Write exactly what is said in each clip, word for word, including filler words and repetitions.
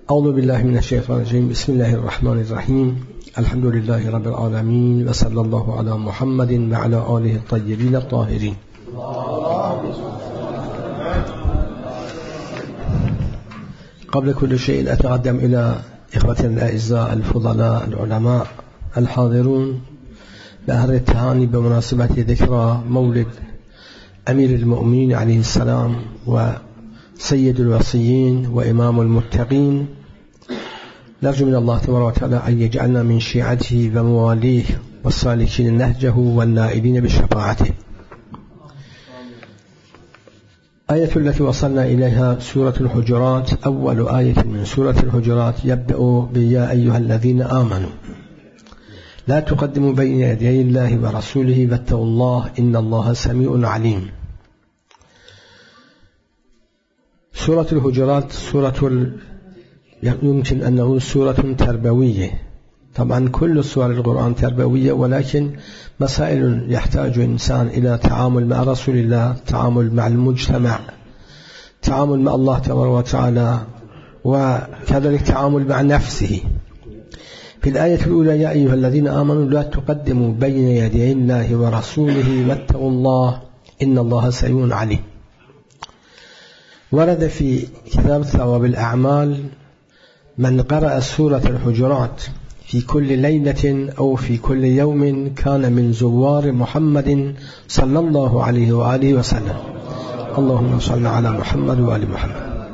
أعوذ بالله من الشيطان الرجيم. بسم الله الرحمن الرحيم. الحمد لله رب العالمين، وصلى الله على محمد وعلى آله الطيبين الطاهرين. قبل كل شيء أتقدم إلى إخوتنا الأعزاء الفضلاء العلماء الحاضرون بأهل التهاني بمناسبة ذكرى مولد أمير المؤمنين عليه السلام وسيد الوصيين وإمام المتقين. نرجو من الله تبارك وتعالى أن يجعلنا من شيعته ومواليه والسالكين نهجه والنائلين بشفاعته. آية التي وصلنا إليها سورة الحجرات، أول آية من سورة الحجرات، يبدأ بيا أيها الذين آمنوا لا تقدموا بين يدي الله ورسوله واتقوا الله إن الله سميع عليم. سورة الحجرات سورة ال... يمكن أن نقول سورة تربوية. طبعا كل سور القرآن تربوية، ولكن مسائل يحتاج الإنسان إلى تعامل مع رسول الله، تعامل مع المجتمع، تعامل مع الله تبارك وتعالى، وكذلك تعامل مع نفسه. في الآية الأولى يا أيها الذين آمنوا لا تقدموا بين يدي الله ورسوله واتقوا الله إن الله سميع عليم. ورد في كتاب ثواب الأعمال من قرأ سورة الحجرات في كل ليلة أو في كل يوم كان من زوار محمد صلى الله عليه وآله وسلم. اللهم صل على محمد وآل محمد.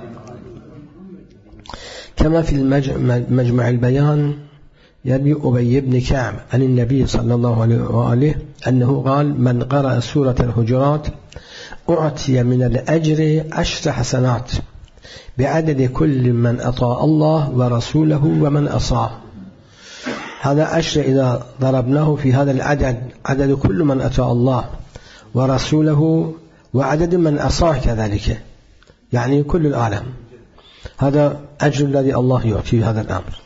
كما في المجمع البيان يروي أبي بن كعب عن النبي صلى الله عليه وآله أنه قال من قرأ سورة الحجرات أعطي من الأجر عشر حسنات بعدد كل من أطاع الله ورسوله ومن أصاه. هذا عشر إذا ضربناه في هذا العدد، عدد كل من أطاع الله ورسوله وعدد من أصاه كذلك، يعني كل العالم، هذا أجر الذي الله يعطيه هذا الأمر.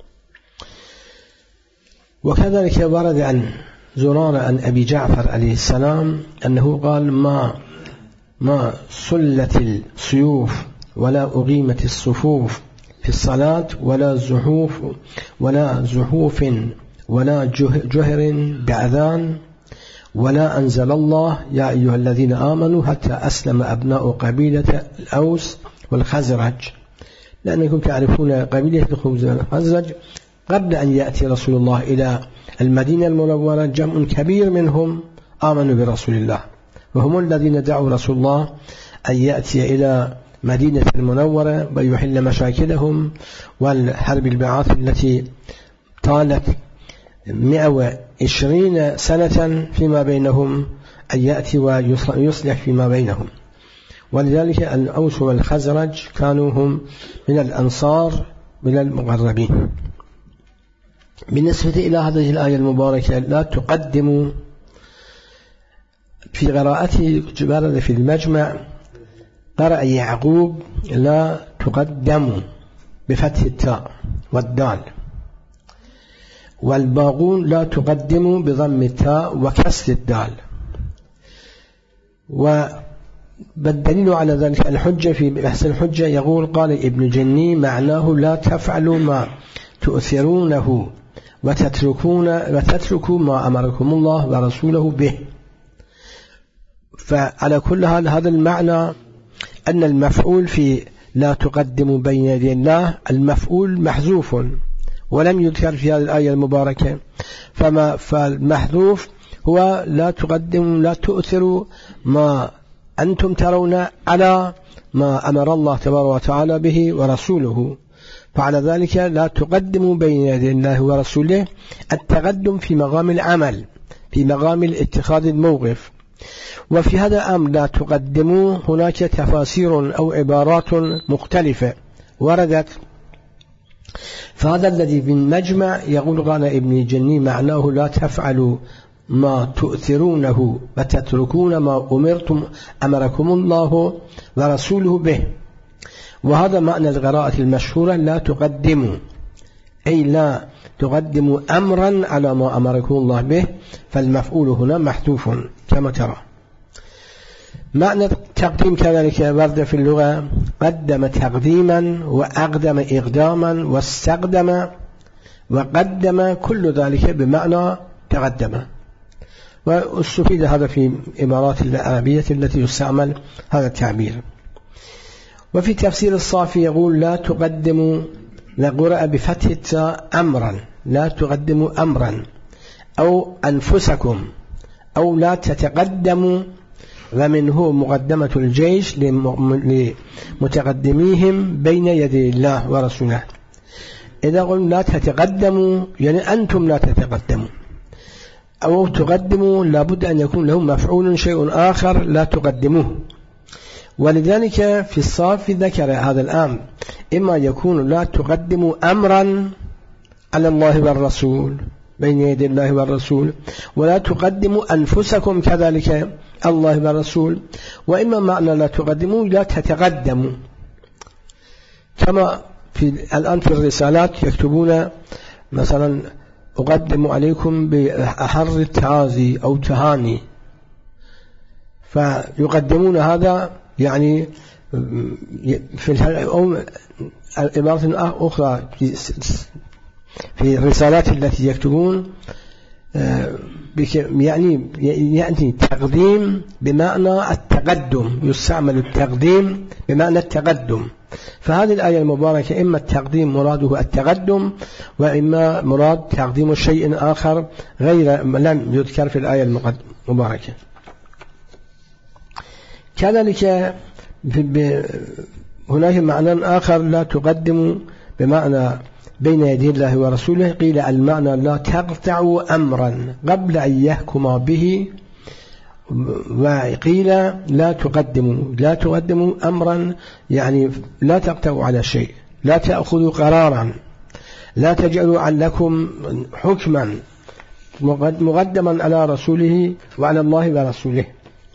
وكذلك ورد عن زرارة عن أبي جعفر عليه السلام أنه قال ما ما صلت السيوف ولا أقيمت الصفوف في الصلاة ولا زحوف ولا زحوف ولا جهر بأذان ولا أنزل الله يا أيها الذين آمنوا حتى أسلم أبناء قبيلة الأوس والخزرج، لأنكم تعرفون قبيلة الأوس والخزرج قبل أن يأتي رسول الله إلى المدينة المنورة جمع كبير منهم آمنوا برسول الله، وهم الذين دعوا رسول الله أن يأتي إلى مدينة المنورة ويحل مشاكلهم والحرب البعاث التي طالت مئة وعشرين سنة فيما بينهم أن يأتي ويصلح فيما بينهم. ولذلك الأوس والخزرج كانوا هم من الأنصار من المقربين. بالنسبة إلى هذه الآية المباركة لا تقدموا، في قراءته ورد في المجمع قرأ يعقوب لا تقدموا بفتح التاء والدال، والباقون لا تقدموا بضم التاء وكسر الدال. والدليل على ذلك الحجة في بحث الحجة يقول قال ابن جني معناه لا تفعلوا ما تؤثرونه وتتركون وتتركوا ما أمركم الله ورسوله به. فعلى كل حال هذا المعنى أن المفعول في لا تقدموا بين يدي الله المفعول محذوف ولم يذكر في هذه الآية المباركة، فما فالمحذوف هو لا تقدموا لا تؤثروا ما أنتم ترون على ما أمر الله تبارك وتعالى به ورسوله. فعلى ذلك لا تقدموا بين يدي الله ورسوله التقدم في مقام العمل، في مقام اتخاذ الموقف. وفي هذا الأمر لا تقدموا هناك تفاسير أو عبارات مختلفة وردت، فهذا الذي بالمجمع يقول قال ابن جني معناه لا تفعلوا ما تؤثرونه وتتركون ما أمرتم أمركم الله ورسوله به. وهذا معنى القراءة المشهورة لا تقدموا، أي لا تقدموا أمرا على ما أمركم الله به، فالمفعول هنا محذوف كما ترى. معنى التقديم كذلك ورد في اللغة قدم تقديما وأقدم إقداما واستقدم وقدم، كل ذلك بمعنى تقدم. واستفيد هذا في عبارات العربية التي يستعمل هذا التعبير. وفي تفسير الصافي يقول لا تقدموا، لقرأ بفتح التاء أمرا، لا تقدموا أمرا أو أنفسكم، أو لا تتقدموا، ومنه مقدمة الجيش لمتقدميهم بين يدي الله ورسوله. إذا قلنا لا تتقدموا يعني أنتم لا تتقدموا، أو تقدموا لابد أن يكون له مفعول شيء آخر لا تقدموه. ولذلك في الصافي ذكر هذا الأمر، إما يكون لا تقدموا أمرا على الله والرسول بين يدي الله والرسول، ولا تقدموا أنفسكم كذلك الله والرسول، وإما معنى لا تقدموا لا تتقدموا، كما في الآن في الرسالات يكتبون مثلا أقدم عليكم بأحر التعازي أو تهاني، فيقدمون هذا يعني في أو عبارة أخرى في الرسالات التي يكتبون يعني يعني تقديم بمعنى التقدم، يستعمل التقديم بمعنى التقدم. فهذه الآية المباركة إما التقديم مراده التقدم، وإما مراد تقديم شيء آخر غير لم يذكر في الآية المباركة. كذلك هناك معنى آخر لا تقدم بمعنى بين يدي الله ورسوله، قيل المعنى لا تقطعوا أمرا قبل أن يحكم به، وقيل لا تقدموا لا تقدموا أمرا يعني لا تقطعوا على شيء، لا تأخذوا قرارا، لا تجعلوا لكم حكما مقدما على رسوله وعلى الله ورسوله.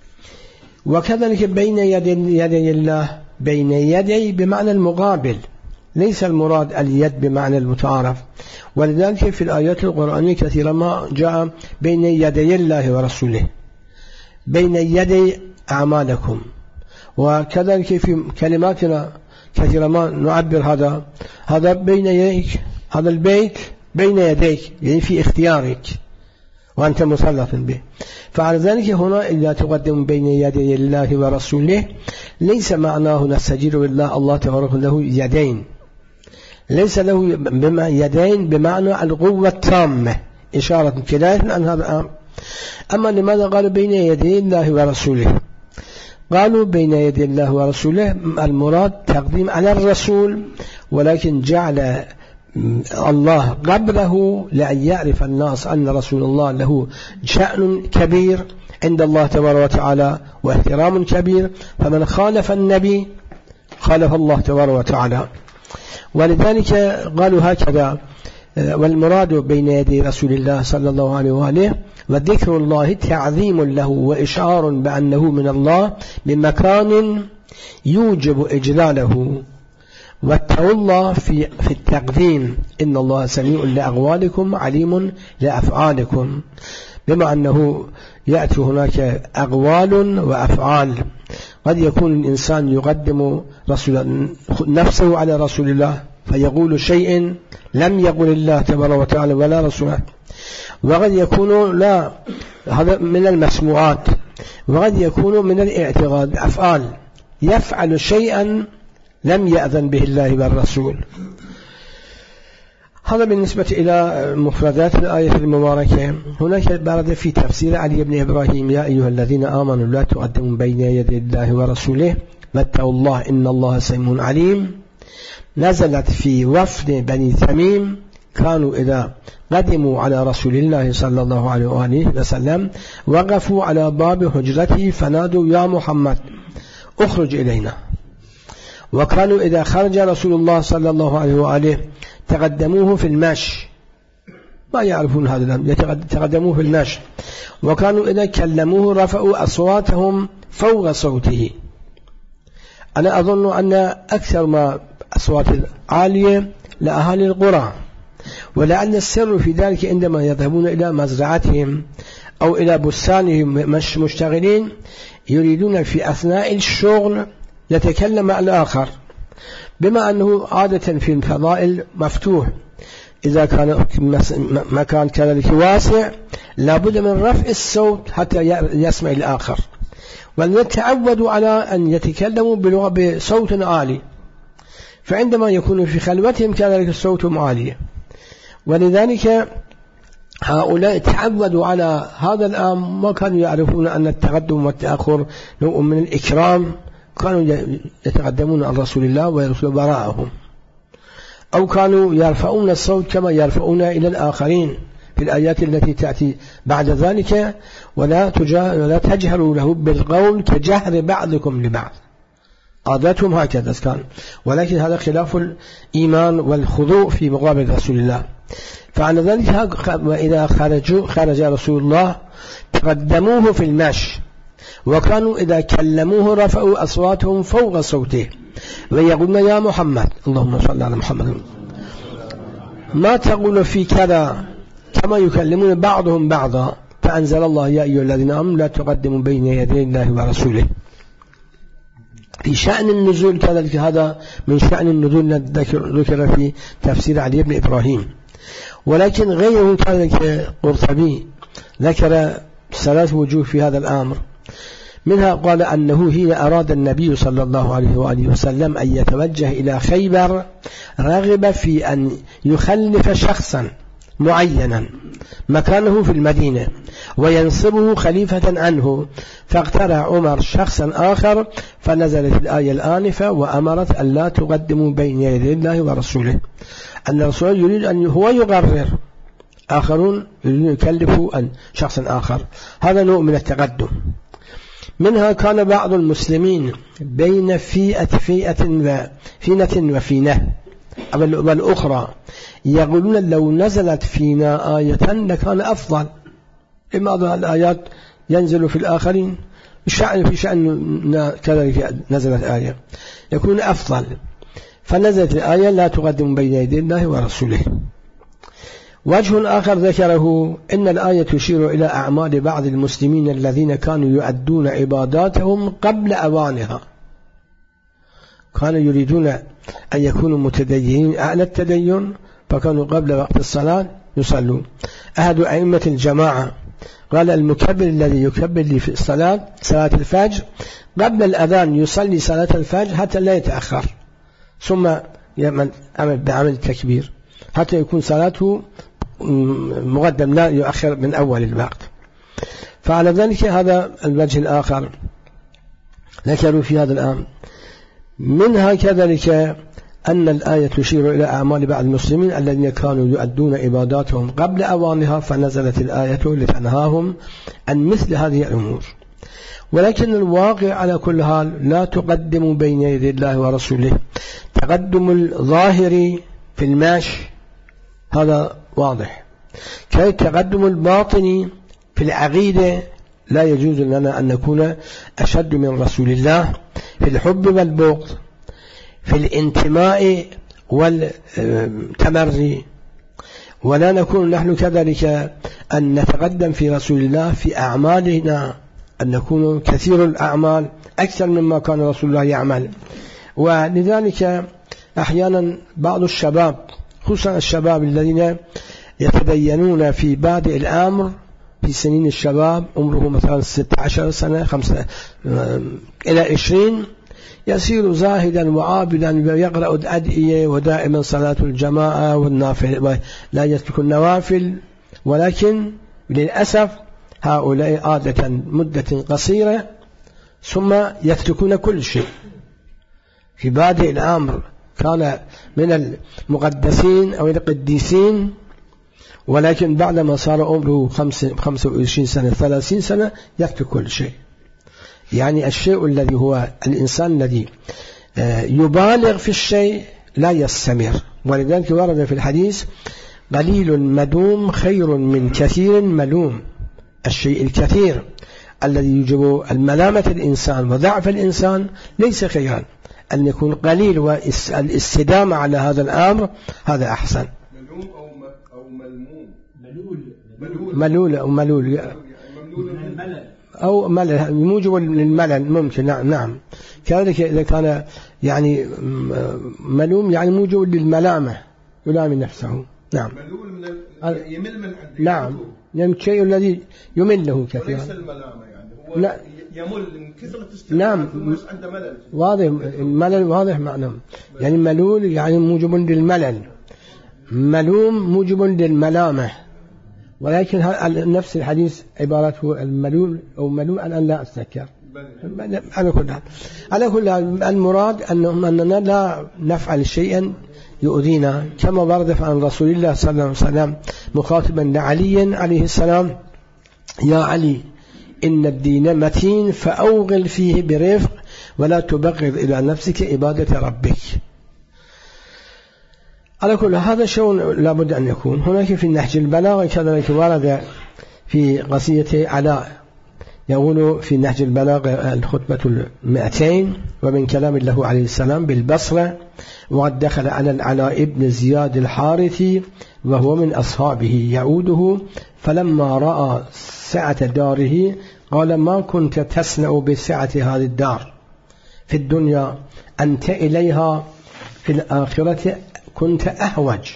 وكذلك بين يدي, يدي الله، بين يدي بمعنى المقابل، ليس المراد اليد بمعنى المتعارف. ولذلك في الآيات القرآنية كثيرا ما جاء بين يدي الله ورسوله، بين يدي أعمالكم. وكذلك في كلماتنا كثيرا ما نعبر هذا هذا بين يديك، هذا البيت بين يديك يعني في اختيارك وأنت مسلط به. فعلى ذلك هنا إذا تقدم بين يدي الله ورسوله ليس معناه نستجير بالله الله تبارك له يدين، ليس له يدين بمعنى القوة التامة، إشارة كناية عن هذا الأمر. أما لماذا قال بين يدي الله ورسوله؟ قالوا بين يدي الله ورسوله المراد تقديم على الرسول، ولكن جعل الله قبله لأن يعرف الناس أن رسول الله له شأن كبير عند الله تبارك وتعالى واحترام كبير، فمن خالف النبي خالف الله تبارك وتعالى. ولذلك قالوا هكذا، والمراد بين يدي رسول الله صلى الله عليه وآله وذكر الله تعظيم له وإشعار بأنه من الله بمكان يوجب إجلاله، واتقوا الله في في التقديم إن الله سميع لأقوالكم عليم لأفعالكم، بما أنه يأتي هناك أقوال وأفعال. قد يكون الإنسان يقدم رسول نفسه على رسول الله فيقول شيء لم يقل الله تبارك وتعالى ولا رسوله، وقد يكون لا هذا من المسموعات، وقد يكون من الاعتقاد أفعال يفعل شيئا لم يأذن به الله والرسول. هذا بالنسبة إلى مفردات الآية المباركة. هناك برد في تفسير علي بن إبراهيم يا أيها الذين آمنوا لا تقدموا بين يدي الله ورسوله واتقوا الله إن الله سميع عليم، نزلت في وفد بني تميم، كانوا إذا قدموا على رسول الله صلى الله عليه وآله وسلم وقفوا على باب حجرته فنادوا يا محمد اخرج إلينا. وكانوا إذا خرج رسول الله صلى الله عليه وآله تقدموه في المشي، ما يعرفون هذا الأمر، تقدموه في المشي. وكانوا إذا كلموه رفعوا أصواتهم فوق صوته. أنا أظن أن أكثر ما أصوات عالية لأهالي القرى، ولأن السر في ذلك عندما يذهبون إلى مزرعتهم أو إلى بستانهم مش مشتغلين يريدون في أثناء الشغل يتكلم مع الآخر، بما أنه عادة في الفضائل مفتوح، إذا كان مكان كذلك واسع لابد من رفع الصوت حتى يسمع الآخر، وليتعودوا على أن يتكلموا بلغة بصوت عالي، فعندما يكونوا في خلوتهم كذلك الصوت عالي. ولذلك هؤلاء تعودوا على هذا الأمر، ما كانوا يعرفون أن التقدم والتأخر نوع من الإكرام، كانوا يتقدمون عن رسول الله ويرسل وراءهم، أو كانوا يرفعون الصوت كما يرفعون إلى الآخرين في الآيات التي تأتي بعد ذلك، ولا, ولا تجهروا له بالقول كجهر بعضكم لبعض، عاداتهم هكذا كان، ولكن هذا خلاف الإيمان والخضوع في مقابل رسول الله. فعلى ذلك وإذا خرجوا خرج رسول الله تقدموه في المشي، وكانوا إذا كلموه رفعوا أصواتهم فوق صوته ويقولون يا محمد، اللهم صل على محمد، ما تقول في كذا، كما يكلمون بعضهم بعضا. فأنزل الله يا أيها الذين آمنوا لا تقدموا بين يدي الله ورسوله. في شأن النزول كذلك، هذا من شأن النزول ذكر في تفسير علي بن إبراهيم، ولكن غيره كذلك قرطبي ذكر ثلاث وجوه في هذا الأمر. منها قال أنه حين أراد النبي صلى الله عليه وآله وسلم أن يتوجه إلى خيبر رغب في أن يخلف شخصا معينا مكانه في المدينة وينصبه خليفة عنه، فاقترع عمر شخصا آخر، فنزلت الآية الآنفة وأمرت أن لا تقدموا بين يدي الله ورسوله، أن الرسول يريد أن هو يقرر، آخرون يريدون يكلفوا أن شخصا آخر. هذا نوع من التقدم. منها كان بعض المسلمين بين فئة فئة وفينة وفينة والأخرى يقولون لو نزلت فينا آية لكان أفضل، لماذا الآيات ينزل في الآخرين الشأن في شأن كذلك نزلت آية يكون أفضل، فنزلت الآية لا تقدم بين يدي الله ورسوله. وجه آخر ذكره إن الآية تشير إلى أعمال بعض المسلمين الذين كانوا يؤدون عباداتهم قبل أوانها، كانوا يريدون أن يكونوا متدينين أعلى التدين، فكانوا قبل وقت الصلاة يصلون. أحد أئمة الجماعة قال المكبر الذي يكبر لي في الصلاة صلاة الفجر قبل الأذان يصلي صلاة الفجر حتى لا يتأخر، ثم يعمل بعمل التكبير حتى يكون صلاته مقدم لا يؤخر من أول الوقت. فعلى ذلك هذا الوجه الآخر ذكروا في هذا الأمر. منها كذلك أن الآية تشير إلى أعمال بعض المسلمين الذين كانوا يؤدون عباداتهم قبل أوانها، فنزلت الآية لتنهاهم عن مثل هذه الأمور. ولكن الواقع على كل حال لا تقدموا بين يدي الله ورسوله. تقدم الظاهر في الماشي هذا واضح، كي تقدم الباطني في العقيدة لا يجوز لنا أن نكون أشد من رسول الله في الحب والبغض، في الانتماء والتمري، ولا نكون نحن كذلك أن نتقدم في رسول الله في أعمالنا، أن نكون كثير الأعمال أكثر مما كان رسول الله يعمل. ولذلك أحيانا بعض الشباب خصوصا الشباب الذين يتدينون في بادئ الأمر في سنين الشباب عمره مثلا ستة عشر سنة خمسة إلى عشرين يصير زاهدا وعابدا ويقرأ الأدعية ودائما صلاة الجماعة والنافل ولا يترك النوافل، ولكن للأسف هؤلاء عادة مدة قصيرة ثم يتركون كل شيء. في بادئ الأمر كان من المقدسين أو القديسين، ولكن بعدما صار عمره خمسة وعشرين سنة ثلاثين سنة يترك كل شيء. يعني الشيء الذي هو الإنسان الذي يبالغ في الشيء لا يستمر. ولذلك ورد في الحديث قليل مدوم خير من كثير ملوم. الشيء الكثير الذي يجب الملامة الإنسان وضعف الإنسان ليس خيرا، أن يكون قليل والاستدامة على هذا الأمر هذا أحسن. ملوم أو ملموم ملول أو ملول أو ملل موجب للملل ممكن. نعم نعم. كذلك إذا كان يعني ملوم يعني موجب للملامة يلام نفسه. نعم. ملول من يمل من عنده. نعم. يعني الشيء الذي يمله كثيرا. وليس الملامة يعني هو لا. يمل من كثرة استعمال. نعم. الناس عنده ملل. واضح الملل واضح معناه. يعني ملول يعني موجب للملل. ملوم موجب للملامة. ولكن نفس الحديث عبارته الملول أو ملول الآن لا أتذكر. على كل حال على كل حال المراد أننا لا نفعل شيئا يؤذينا كما ورد عن رسول الله صلى الله عليه وسلم مخاطبا لعلي عليه السلام: يا علي إن الدين متين فأوغل فيه برفق ولا تبغض إلى نفسك عبادة ربك. على كل هذا شيء لابد أن يكون هناك في نهج البلاغة. كذلك ورد في قصيدة علاء يقول في نهج البلاغة الخطبة المئتين: ومن كلام الله عليه السلام بالبصرة وقد دخل على العلاء بن زياد الحارثي وهو من أصحابه يعوده فلما رأى سعة داره قال: ما كنت تصنع بسعة هذه الدار في الدنيا أنت إليها في الآخرة كنت أهوج،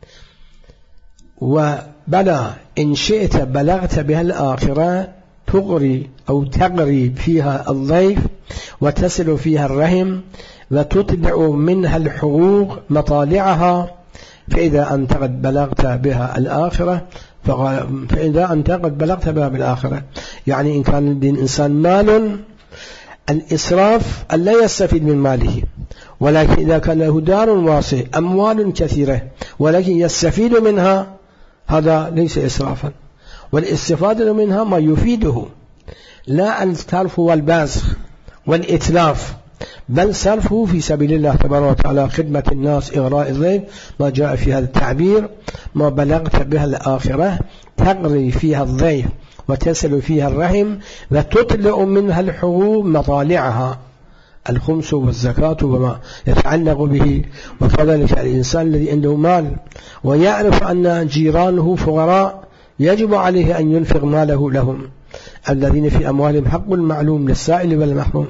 وبلى إن شئت بلغت بها الآخرة تغري أو تغري فيها الضيف وتصل فيها الرحم وتطلع منها الحقوق مطالعها، فإذا أنت قد بلغت بها الآخرة فإذا أنت قد بلغت بها بالآخرة. يعني إن كان لدين إنسان مال الإسراف أن لا يستفيد من ماله، ولكن إذا كان له دار واسع أموال كثيرة ولكن يستفيد منها هذا ليس إسرافا، والاستفادة منها ما يفيده، لا الصرف والبذخ والإتلاف، بل صرفه في سبيل الله تبارك وتعالى خدمة الناس إغراء الضيف، ما جاء في هذا التعبير: ما بلغت بها الآخرة تغري فيها الضيف وتصل فيها الرحم وتطلع منها الحقوق مطالعها، الخمس والزكاة وما يتعلق به. وكذلك الإنسان الذي عنده مال ويعرف أن جيرانه فقراء يجب عليه أن ينفق ماله لهم، الذين في أموالهم حق معلوم للسائل والمحروم.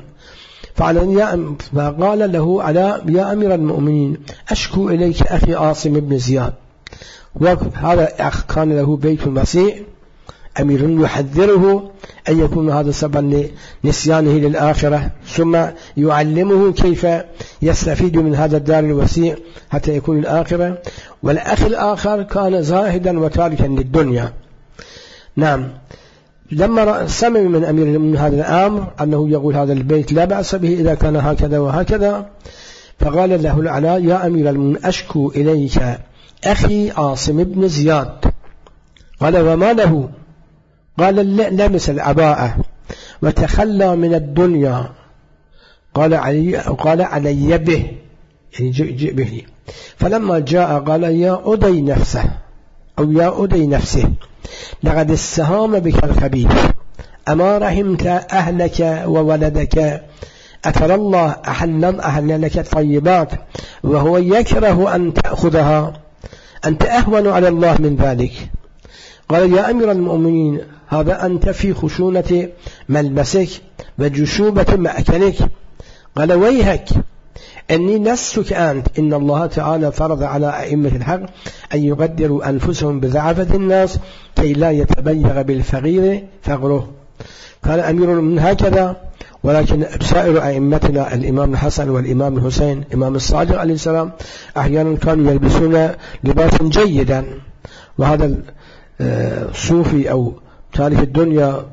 فقال له علاء: يا أمير المؤمنين أشكو إليك أخي عاصم بن زياد. وهذا أخ كان له بيت وسيع، أمير يحذره أن يكون هذا سببا لنسيانه للآخرة، ثم يعلمه كيف يستفيد من هذا الدار الوسيع حتى يكون الآخرة. والأخ الآخر كان زاهدا وتاركا للدنيا. نعم. لما سمع من أمير من هذا الأمر أنه يقول هذا البيت لا بأس به إذا كان هكذا وهكذا، فقال له العلاء: يا أمير المؤمنين أشكو إليك أخي عاصم بن زياد. قال: وما له؟ قال: لبس العباءة وتخلى من الدنيا. قال علي, قال علي به، يعني جئ به. فلما جاء قال: يا أدي نفسه أو يا أدي نفسه لقد استهام بك الخبيث، أما رحمت أهلك وولدك؟ أترى الله أحل أهل لك الطيبات وهو يكره أن تأخذها، أنت أهون على الله من ذلك. قال: يا أمير المؤمنين هذا أنت في خشونة ملبسك وجشوبة مأكلك. قال: ويهك أني لستك أنت، إن الله تعالى فرض على أئمة الحق أن يقدروا أنفسهم بضعفة الناس كي لا يتبيغ بالفقير فقره. قال أمير من هكذا. ولكن سائر أئمتنا الإمام الحسن والإمام الحسين إمام الصادق عليه السلام أحيانا كانوا يلبسون لباسا جيدا، وهذا الصوفي أو تاريخ الدنيا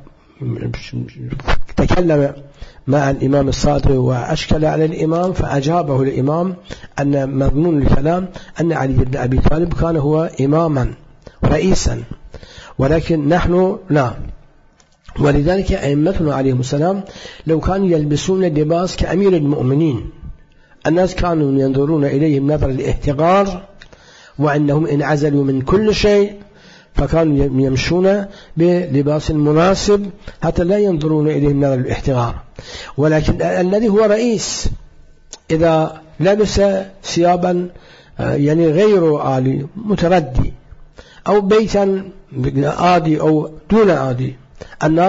تكلم مع الإمام الصادق وأشكل على الإمام، فأجابه الإمام أن مضمون الكلام أن علي بن أبي طالب كان هو إماما رئيسا، ولكن نحن لا. ولذلك أئمتنا عليهم السلام لو كانوا يلبسون لباس كأمير المؤمنين الناس كانوا ينظرون إليهم نظر الاحتقار، وأنهم انعزلوا من كل شيء، فكانوا يمشون بلباس مناسب حتى لا ينظرون إليهم نظر الاحتقار. ولكن الذي هو رئيس إذا لبس ثيابا يعني غير عالي متردي أو بيتا عادي أو دون عادي، الناس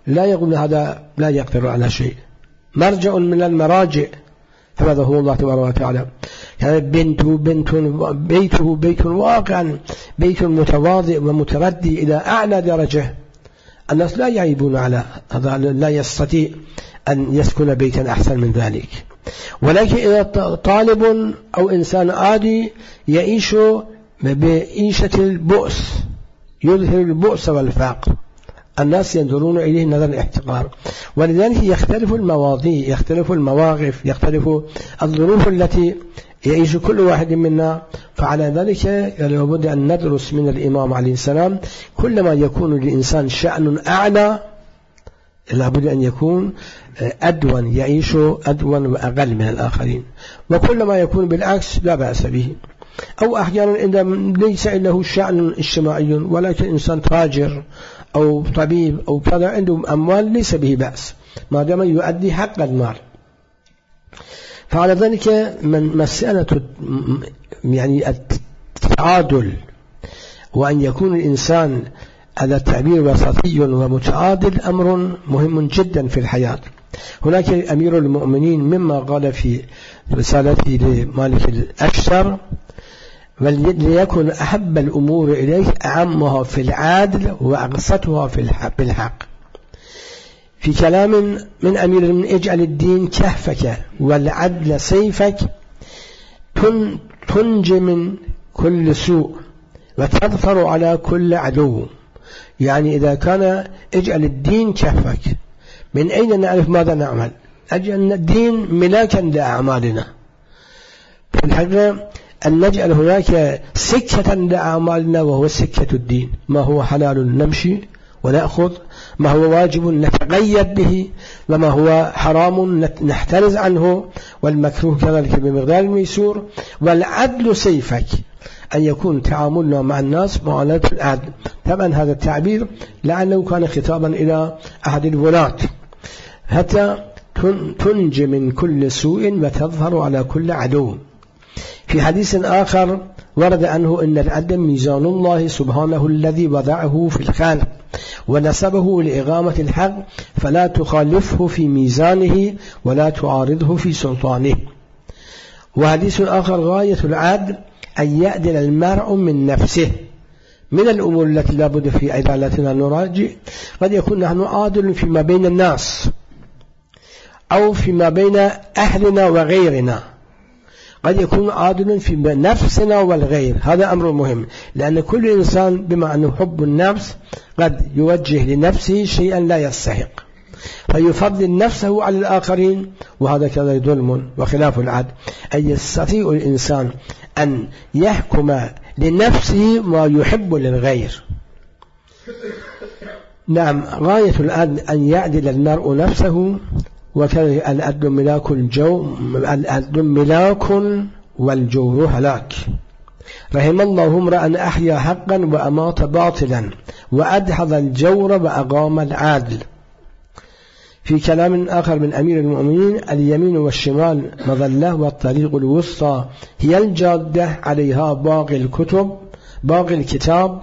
لا يقول هذا لا يقدر على شيء، مرجع من المراجع فماذا هو الله تبارك وتعالى. يعني بنته بنت بيته بيت واقعا بيت متواضع ومتردي إلى أعلى درجة، الناس لا يعيبون على هذا، لا يستطيع أن يسكن بيتا أحسن من ذلك. ولكن إذا طالب أو إنسان عادي يعيش بعيشة البؤس، يظهر البؤس والفقر، الناس ينظرون إليه نظر الاحتقار. ولذلك يختلف المواضيع، يختلف المواقف، يختلف الظروف التي يعيش كل واحد منا. فعلى ذلك لابد أن ندرس من الإمام عليه السلام، كلما يكون للإنسان شأن أعلى لابد أن يكون أدون، يعيش أدون وأقل من الآخرين، وكلما يكون بالعكس لا بأس به. أو أحيانا إذا ليس له شأن اجتماعي ولكن إنسان تاجر أو طبيب أو كذا عنده أموال ليس به بأس ما دام يؤدي حق المال. فعلى ذلك من مسألة يعني التعادل، وأن يكون الإنسان على التعبير وسطي ومتعادل أمر مهم جدا في الحياة. هناك أمير المؤمنين مما قال في رسالته لمالك الأشتر: وليكن أحب الأمور إليه أعمها في العدل وأقسطها في الحق. في كلام من أمير: من اجعل الدين كهفك والعدل سيفك تنجي من كل سوء وتظفر على كل عدو. يعني إذا كان اجعل الدين كهفك، من أين نعرف ماذا نعمل؟ أجعل الدين ملاكا لأعمالنا. في الحقيقة أن نجعل هناك سكة لأعمالنا وهو سكة الدين، ما هو حلال نمشي ونأخذ، ما هو واجب نتقيد به، وما هو حرام نحترز عنه، والمكروه كذلك بمقدار الميسور. والعدل سيفك، أن يكون تعاملنا مع الناس معاملة العدل. طبعا هذا التعبير لعله كان خطابا إلى أحد الولاة، حتى تنجي من كل سوء وتظهر على كل عدو. في حديث آخر ورد عنه أن العدل ميزان الله سبحانه الذي وضعه في الخلق ونسبه لإقامة الحق، فلا تخالفه في ميزانه ولا تعارضه في سلطانه. وحديث آخر: غاية العدل أن يعدل المرء من نفسه. من الأمور التي لا بد في عدالتنا نراجع، قد يكون نحن عادل فيما بين الناس أو فيما بين أهلنا وغيرنا، قد يكون عادل في نفسنا والغير. هذا أمر مهم، لأن كل إنسان بما أنه حب النفس قد يوجه لنفسه شيئا لا يستحق فيفضل نفسه على الآخرين، وهذا كذا ظلم وخلاف العدل. أن يستطيع الإنسان أن يحكم لنفسه ما يحب للغير. نعم، غاية العدل أن يعدل المرء نفسه، وكذلك العدل ملاك الجو العدل ملاك والجور هلاك. رحم الله امرأ أحيا حقا وأمات باطلا وأدحض الجور وأقام العدل. في كلام آخر من أمير المؤمنين: اليمين والشمال مظلة والطريق الوسطى هي الجادة، عليها باقي الكتب باقي الكتاب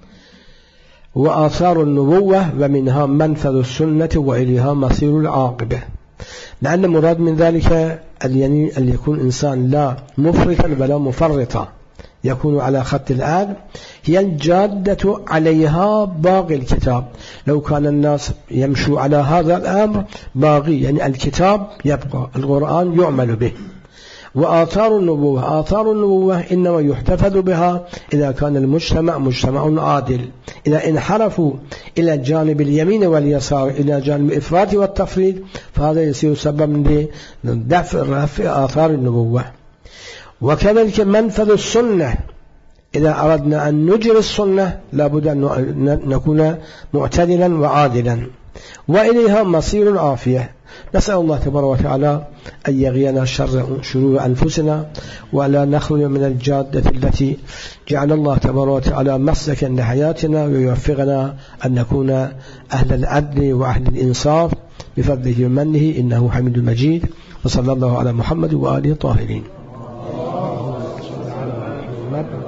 وآثار النبوة، ومنها منفذ السنة وإليها مصير العاقبة. لأن مراد من ذلك اليمين أن يكون إنسان لا مفرطا ولا مفرطا، يكون على خط العدل. هي الجادة عليها باقي الكتاب، لو كان الناس يمشوا على هذا الأمر باقي، يعني الكتاب يبقى، القرآن يعمل به. وآثار النبوة، آثار النبوة إنما يحتفظ بها إذا كان المجتمع مجتمع عادل. إذا انحرفوا إلى جانب اليمين واليسار، إلى جانب الإفراط والتفريط، فهذا يصير سببا لدفع رفع آثار النبوة. وكذلك منفذ السنة، إذا أردنا أن نجري السنة لابد أن نكون معتدلا وعادلا. وإليها مصير العافية. نسأل الله تبارك وتعالى أن يغينا شر شرور أنفسنا، ولا نخرج من الجادة التي جعل الله تبارك وتعالى مسلكا لحياتنا، ويوفقنا أن نكون أهل العدل وأهل الإنصاف بفضله ومنه، إنه حميد مجيد. وصلى الله على محمد وآله الطاهرين.